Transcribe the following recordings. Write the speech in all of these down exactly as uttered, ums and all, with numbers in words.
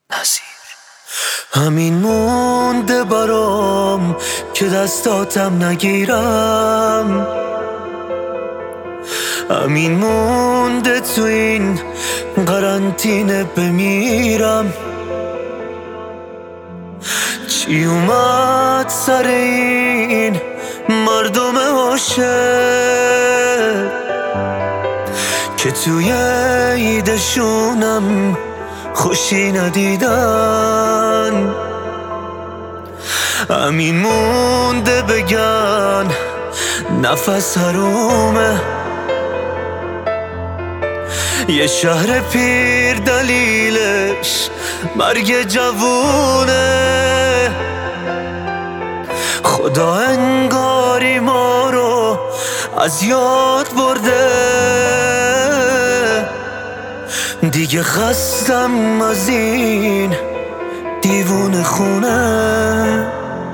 نظیر همین مونده برام که دستاتم نگیرم، همین مونده تو این قرنطینه بمیرم. چی اومد سر این مردم عاشق که توی عیدشونم خوشی ندیدن؟ همین مونده بگن نفس حرومه، یه شهر پیر دلیلش مرگ جوونه. خدا انگاری ما رو از یاد برده، دیگه خستم از این دیوونه خونه.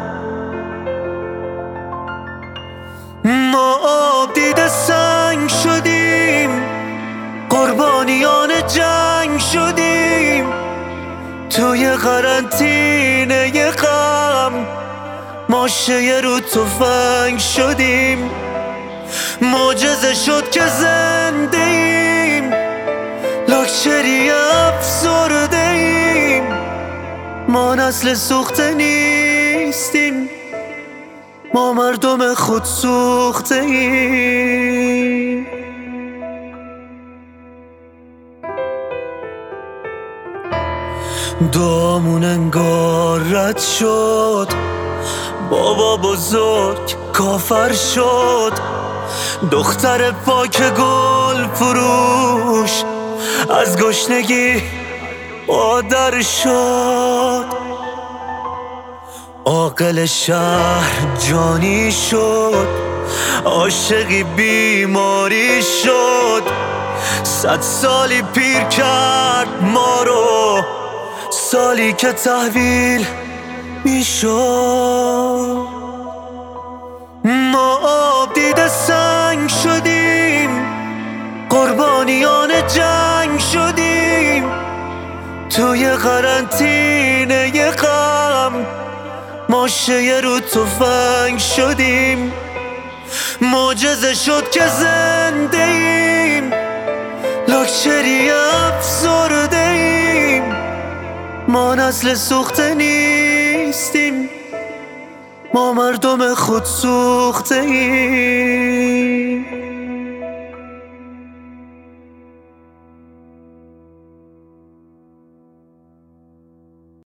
ما آب دیده سنگ شدیم، قربانیان جنگ شدیم، توی قرنطینه ی غم ماشه رو تفنگ شدیم. معجزه شد که زنده ایم، لاکچری افسرده ایم، ما نسل سوخته نیستیم، ما مردم خود سوخته ایم. دامون انگار رد شد، بابا بزرگ کافر شد، دختر پاک گل فروش از گشنگی مادر شد. عاقل شهر جانی شد، عاشقی بیماری شد، صد سالی پیر کرد ما رو، سالی که تحویل میشد. ما آب دیده سنگ شدیم، قربانیان جنگ شدیم، توی قرنطینه ی غم ماشه رو تفنگ شدیم. معجزه شد که زنده ایم، لاکچری افسرده ایم، ما نسل سوخته نیستیم، ما مردم خود سوخته ایم.